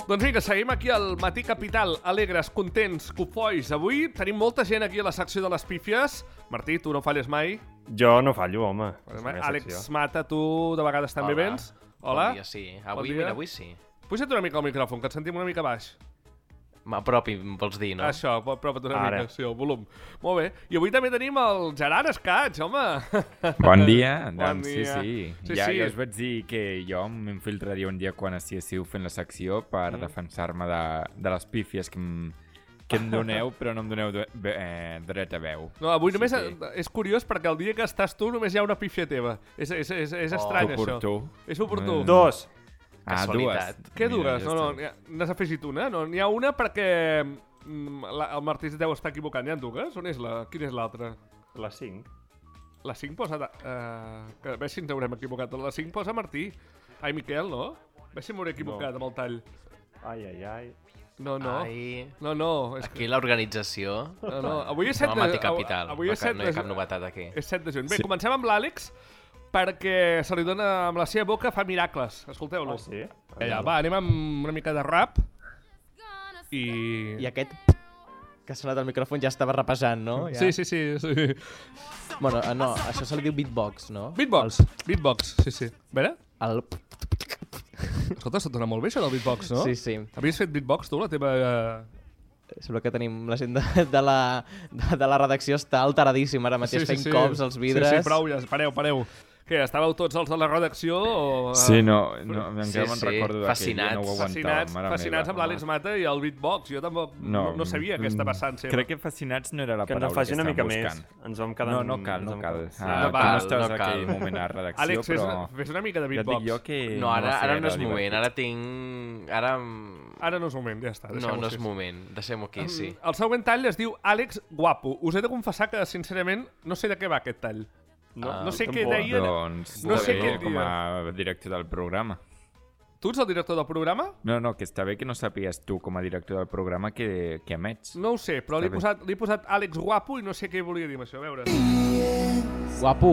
Doncs vinga, seguim aquí al Matí Capital, alegres, contents, cofois. Avui tenim molta gent aquí a la secció de les pífies. Martí, tu no falles mai. Jo no fallo, home. Àlex Mata, tu de vegades també vens. Hola. Bon dia, sí. Avui sí. Puja't una mica al micròfon, que et sentim una mica baix. M'apropi, vols dir, no? Això, apropa't una mica, sí, el volum. Molt bé. I avui també tenim el Gerard Escaig, home. Bon dia. Bon doncs dia. sí. Ja us vaig dir que jo m'infiltraria un dia quan estiguéssiu fent la secció per defensar-me de les pífies que em doneu, però no em doneu dret a veu. No, avui només és curiós perquè el dia que estàs tu només hi ha una pífia teva. És estrany, això. És oportú. Dos. Casualitat. Dues. Què Mira, dues? ja No, està. n'has afegit una? No, n'hi ha una perquè el Martí es deu estar equivocant. Hi ha dues? On és quina és l'altra? La 5. La 5 posa... a veure si ens haurem equivocat. La 5 posa Martí. Ai, Miquel, no? A veure si m'hauré equivocat amb el tall. Ai. No. Ai, No, és aquí l'organització. No. Avui és 7 No, de... Matí Capital. Avui és 7 No hi ha cap novetat aquí. És 7 de juny. Bé, comencem amb l'Àlex perquè se li dona amb la seva boca fa miracles. Escolteu-lo. Sí? Ja, va, anem amb una mica de rap. I aquest que ha sonat al micròfon ja estava repassant, no? Ja. Sí. Bueno, no, això se li diu beatbox, no? Beatbox, sí. A veure? El... Escolta, se't dona molt bé això del beatbox, no? Sí. Havies fet beatbox, tu, la teva... Sembla que tenim la gent de la redacció està alteradíssima ara mateix fent cops als vidres. Sí, prou, ja, pareu. Què, estàveu tots els de la redacció? O, Sí, no encara me'n recordo fascinats. no ho aguantava. Fascinats amb l'Àlex Mata i el beatbox. Jo tampoc no sabia aquesta vessant seva. Crec que fascinats no era la Que paraula ens faci una mica buscant. més. Ens vam quedar... No cal. No Tu cal, no estàs no en aquell cal. moment a redacció, Àlex, però... fes una mica de Ja et beatbox. dic jo que... No, ara no és era moment. divertit. Ara tinc... Ara... Ara no és moment, ja està. No és moment. Deixem-ho aquí, sí. El següent tall es diu Àlex Guapo. Us he de confessar que, sincerament, no sé de què va aquest tall. No sé què deia... Doncs No sé què com dia. a director del programa. Tu ets el director del programa? No, que està bé que no sàpigues tu com a director del programa que emets. No ho sé, però li Està he posat Àlex Guapo i no sé què volia dir amb això. A veure. Guapo.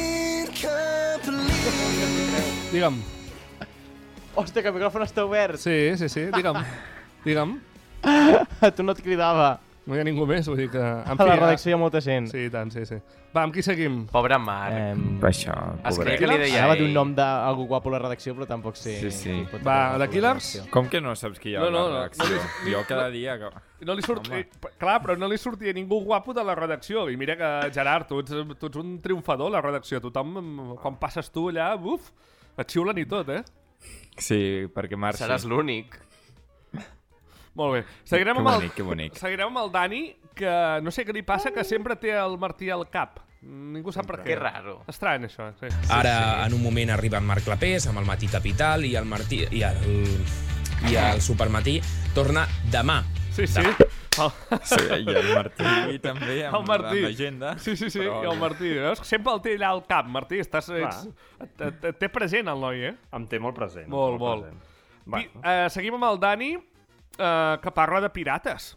Digue'm. Hòstia, que el micròfon està obert. Sí. Digue'm. Tu no et cridava. No hi ha ningú més, vull dir que... A la redacció hi ha molta gent. Sí, i tant, sí. Va, amb qui seguim? Pobre Marc. Això, Es creia pobret. que li deia Anava a dir un ell. nom d'algú guapo a la redacció, però tampoc sé. Sí. qui pot Va, ser de guapo a la Killers? redacció. Com que no saps qui hi ha a No. la redacció? Jo cada dia... No li surt... Clar, però no li sortia ningú guapo de la redacció. I mira que, Gerard, tu ets un triomfador a la redacció. Tothom, quan passes tu allà, et xiulen i tot, eh? Sí, perquè marxa. Seràs l'únic. Molt bé. Seguirem Que bonic. Seguirem amb el Dani, que no sé què li passa, que sempre té el Martí al cap. Ningú sap per què. Que raro. Estrany, això. Sí. Ara, en un moment, arriba en Marc Clapés amb el Matí Capital i el Martí i el Supermatí torna demà. Sí. Sí, i el Martí també, El amb Martí. l'agenda. Sí, però... i el Martí. Veus? Sempre el té allà al cap, Martí. Et té present el noi, eh? Em té molt present. Molt. present. Seguim amb el Dani, que parla de pirates.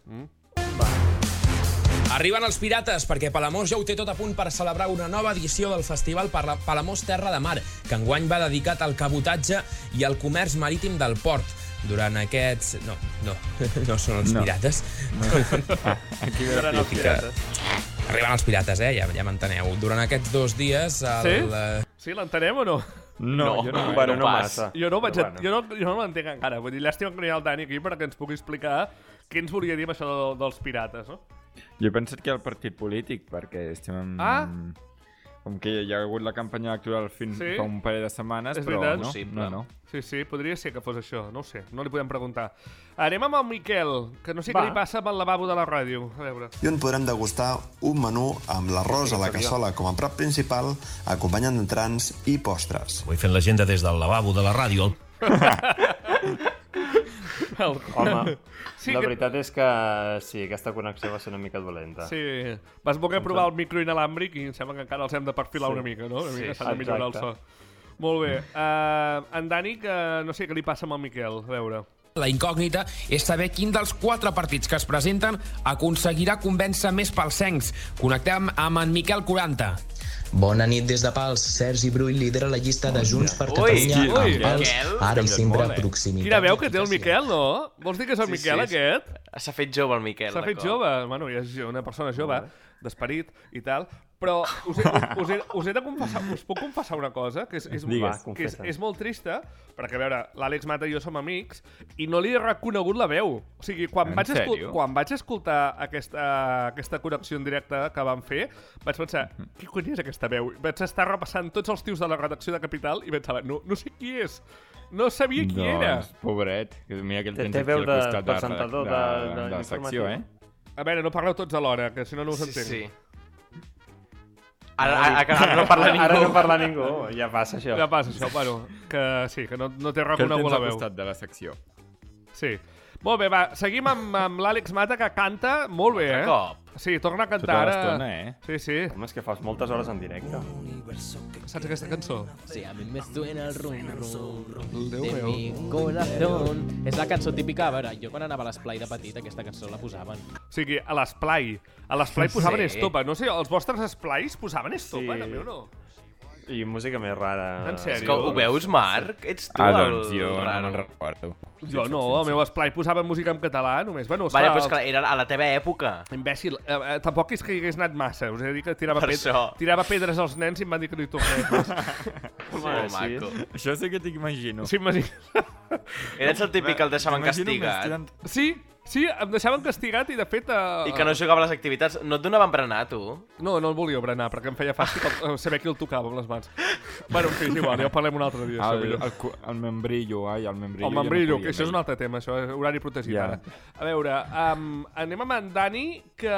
Arriben els pirates perquè Palamós ja ho té tot a punt per celebrar una nova edició del festival Palamós Terra de Mar, que enguany va dedicat al cabotatge i al comerç marítim del port. Durant aquests... No són els pirates. Aquí ve la Eren els crítica. pirates. Arriben els pirates, ja m'enteneu. Durant aquests 2 dies... Sí, l'entenem o no? No, jo no. Bueno, no pas. massa. Jo no Però no l'entenc encara. Vull dir, llàstima que no hi ha el Dani aquí perquè ens pugui explicar què ens volia dir amb això dels pirates, no? Jo he pensat que era el partit polític, perquè estem... Com que hi ha hagut la campanya electoral fa un parell de setmanes, És però veritat. no, Possible. no. Sí, podria ser que fos això. No ho sé, no li podem preguntar. Anem amb el Miquel, que no sé què li passa amb el lavabo de la ràdio. A veure. I on podrem degustar un menú amb l'arròs a la cassola com a plat principal, acompanyant d'entrants i postres. Vull fent l'agenda des del lavabo de la ràdio. Home, Sí la que- veritat és que sí, aquesta connexió va ser una mica dolenta. Sí, vas voler provar el micro inalàmbric i em sembla que encara els hem de perfilar una mica, no? Una mica s'ha de millorar el so. exacte. Molt bé. En Dani, que no sé què li passa amb el Miquel, a veure. La incògnita és saber quin dels 4 partits que es presenten aconseguirà convèncer més palsencs. Connectem amb en Miquel 40. Bona nit des de Pals. Sergi Brull lidera la llista de Junts per Catalunya amb Pals, ara i sempre proximitat. Quina veu que té el Miquel, no? Vols dir que és el Miquel, aquest? S'ha fet jove el Miquel. S'ha fet jove. Bueno, ja és una persona jove, d'esperit i tal, però us he de confessar, us puc confessar una cosa, que és molt trista, perquè, a veure, l'Àlex Mata i jo som amics, i no li he reconegut la veu. O sigui, quan vaig escoltar aquesta connexió en directe que vam fer, vaig pensar, qui cony és aquesta veu? Vaig estar repassant tots els tios de la redacció de Capital i pensava, no sé qui és. No sabia qui era. Doncs, pobret, mira que el tens aquí al costat de la secció, eh? A veure, no parleu tots alhora, que si no us entenc. Sí. Ara no parla ningú. Ara no parla ningú, ja passa això. Ja passa això, bueno, que sí, que no t'he reconegut la veu. Que el tens al costat de la secció. Sí. Molt bé, va, seguim amb l'Àlex Mata, que canta molt bé, eh? Sí, torna a cantar ara. Tota l'estona, eh? Sí, sí. Home, és que fas moltes hores en directe. Saps aquesta cançó? Sí, a mi me suena el rum rum Déu de meu. mi corazón. És la cançó típica, a veure, jo quan anava a l'esplai de petit aquesta cançó la posaven. O sigui, a l'esplai. A l'esplai posaven estopa. No sé, els vostres esplais posaven estopa, també o no? I música més rara. En sèrio? És que ho veus, Marc? Ets tu doncs jo el no raro. me'n recordo. Jo no, al meu esplai posaven música en català només. Bueno, Vale, però és que era a la teva època. Imbècil. Tampoc és que hi hagués anat massa. Us he de dir que això. tirava pedres als nens i em van dir que no hi tornés. Molt maco. Això sí que t'ho imagino. Sí, m'imagino. Eres el típic que el deixaven castigat. Sí, em deixaven castigat i de fet... I que no jugava a les activitats. No et donaven berenar, tu? No, no el volia berenar, perquè em feia fàstic saber qui el tocava amb les mans. Bueno, en fi, és igual, ja ho parlem un altre dia. El membrillo, ai, el membrillo. El membrillo, que això és un altre tema, això és horari protegit ara. A veure, anem amb en Dani, que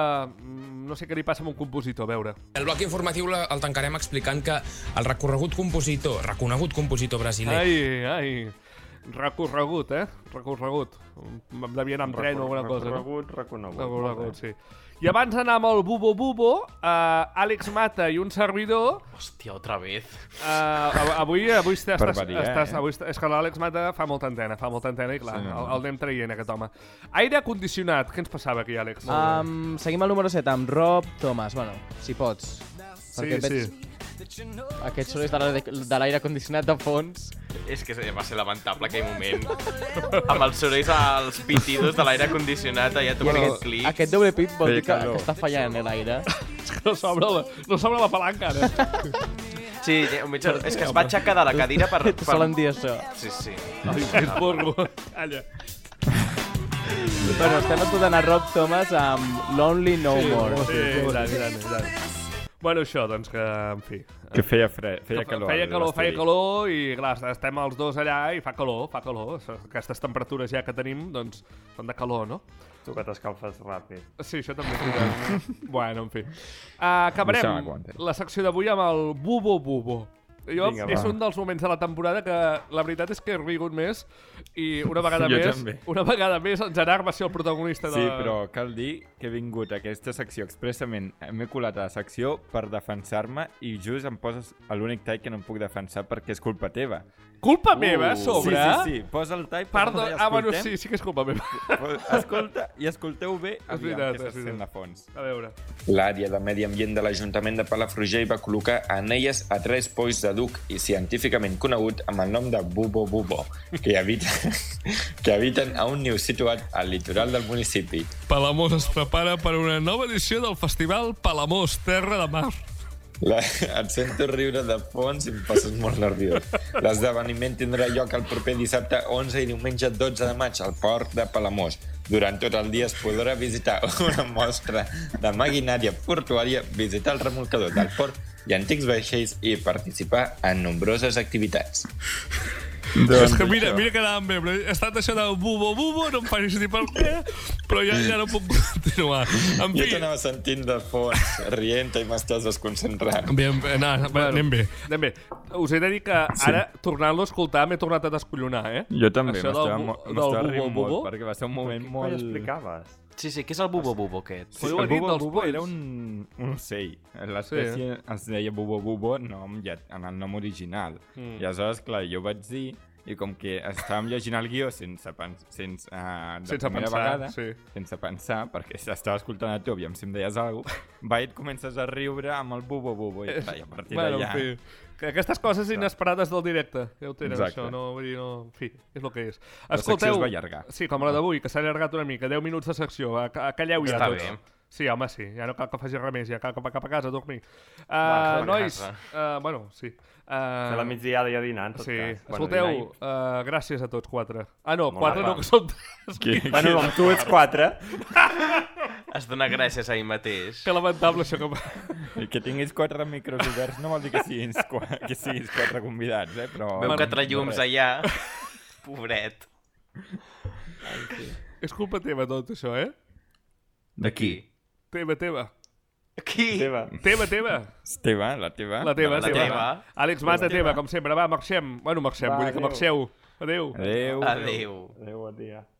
no sé què li passa amb un compositor, a veure. El bloc informatiu el tancarem explicant que el reconegut compositor brasiler... Ai, recorregut, Recorregut. Em devia anar amb tren o alguna cosa. Reconegut, sí. I abans d'anar amb el Bubo Bubo, Àlex Mata i un servidor... Hòstia, otra vez. Avui estàs... Barbaria, És que l'Àlex Mata fa molta antena i clar, el anem traient, aquest home. Aire condicionat, què ens passava aquí, Àlex? Seguim al número 7 amb Rob Thomas, bueno, si pots. Sí. Aquest solo és de l'aire condicionat de fons. És que va ser lamentable aquell moment. Amb els sorolls als pitidos de l'aire condicionat allà tocant aquest clic. Aquest doble pit vol dir que està fallant l'aire. És que no s'obre la palanca, ara. Sí, és que es va aixecar de la cadira per... Solen dir això. Sí. Ai, que porro. Calla. Bueno, estem escoltant a Rob Thomas amb Lonely No More. Sí, gran. Bueno, això, doncs que, en fi... Que feia fred, feia calor. Feia calor i, clar, estem els dos allà i fa calor. Aquestes temperatures ja que tenim, doncs, són de calor, no? Tu que t'escalfes ràpid. Sí, això també. Bueno, en fi. Acabarem la secció d'avui amb el Bubo Bubo. És un dels moments de la temporada que la veritat és que he rigut més i una vegada més el Gerard va ser el protagonista de... Sí, però cal dir que he vingut a aquesta secció expressament, m'he colat a la secció per defensar-me i just em poses l'únic tall que no em puc defensar perquè és culpa teva. Culpa meva, a sobre? Sí, posa el tall. Perdó, bueno, sí que és culpa meva. Escolta, i escolteu bé aviam què se sent de fons. A veure. L'àrea de Medi Ambient de l'Ajuntament de Palafrugell va col·locar anelles a 3 polls de duc i científicament conegut amb el nom de Bubo Bubo, que habiten a un niu situat al litoral del municipi. Palamós es prepara per una nova edició del festival Palamós, Terra de Mar. Et sento riure de fons i em passes molt nerviós. L'esdeveniment tindrà lloc el proper dissabte 11 i diumenge 12 de maig al port de Palamós. Durant tot el dia es podrà visitar una mostra de maquinària portuària, visitar el remolcador del port i antics vaixells i participar en nombroses activitats. És que mira que anàvem bé, però he estat això de Bubo, no em facis dir per què, però ja no puc continuar. Jo t'anava sentint de fons, rient i m'estàs desconcentrant. Anem bé. Us he de dir que ara, tornant-lo a escoltar, m'he tornat a descollonar, eh? Jo també, m'estava rient molt, perquè va ser un moment molt... Què explicaves? Sí, què és el Bubo Bubo aquest? El Bubo Bubo era un ocell. L'espècie es deia Bubo Bubo en el nom original. I aleshores, clar, jo vaig dir i com que estàvem llegint el guió sense pensar, sense pensar, perquè estava escoltant a tu i si em deies alguna cosa, va i et comences a riure amb el bubo, i a partir d'allà... En fi, aquestes coses inesperades del directe, ja ho tenen, això, en fi, és el que és. La secció es va allargar. Sí, com la d'avui, que s'ha allargat una mica, 10 minuts de secció, calleu ja tots. Està bé. Sí, home, sí, ja no cal que faci res més, ja cal cap a casa a dormir. Nois, bueno, sí. Fer la migdiada i a dinar, en tot cas. Escolteu, gràcies a tots 4. No, 4 no, que són 3. Bueno, amb tu ets 4. Has donat gràcies a ell mateix. Que lamentable això que... Que tinguis 4 micros oberts no vol dir que siguis 4 convidats, però... Veu 4 llums allà. Pobret. És culpa teva tot això, De qui? Teva. Qui? Teva. La teva. Àlex Mata, teva, com sempre. Va, marxem. Bueno, marxem, vull dir que marxeu. Adéu. Adéu, bon dia.